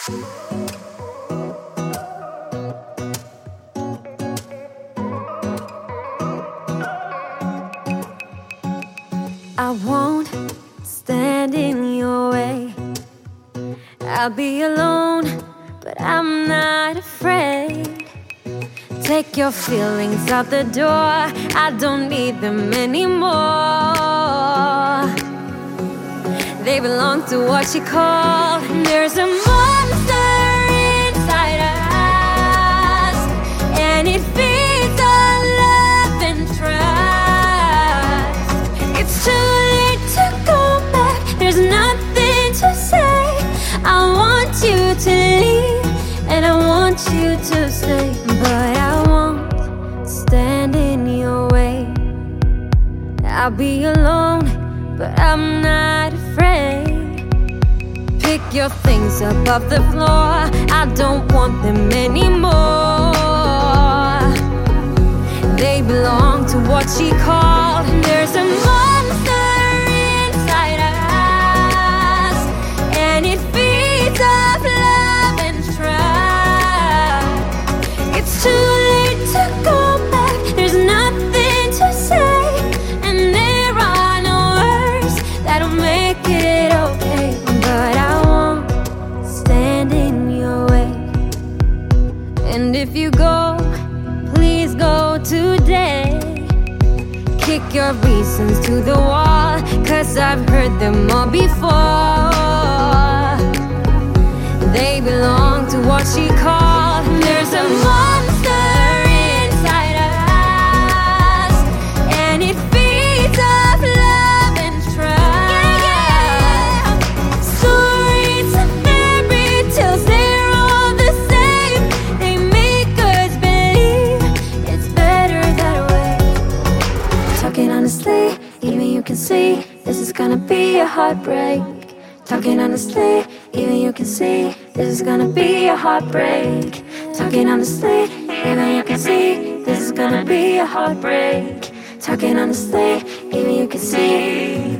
I won't stand in your way. I'll be alone, but I'm not afraid. Take your feelings out the door, I don't need them anymore. They belong to what you call. There's a monster inside us, and it feeds on love and trust. It's too late to go back, there's nothing to say. I want you to leave, and I want you to stay, but I won't stand in your way. I'll be alone, but I'm not afraid. Pick your things up off the floor, I don't want them anymore. They belong to what she called. There's a monster inside us, and it feeds off love and trust. It's too late to go back, there's nothing to say, and there are no words that'll make it okay. But I won't stand in your way. And if you go, please go today. Kick your reasons to the wall, 'cause I've heard them all before. They belong to what she called. There's a monster inside us, and it feeds off love and trust. Stories and fairy tales, they're all the same. They make us believe it's better that way. Talking honestly, even you can see this is gonna be a heartbreak. Talking honestly, even you can see this is gonna be a heartbreak. Talking honestly, even you can see this is gonna be a heartbreak. Talking honestly, even you can see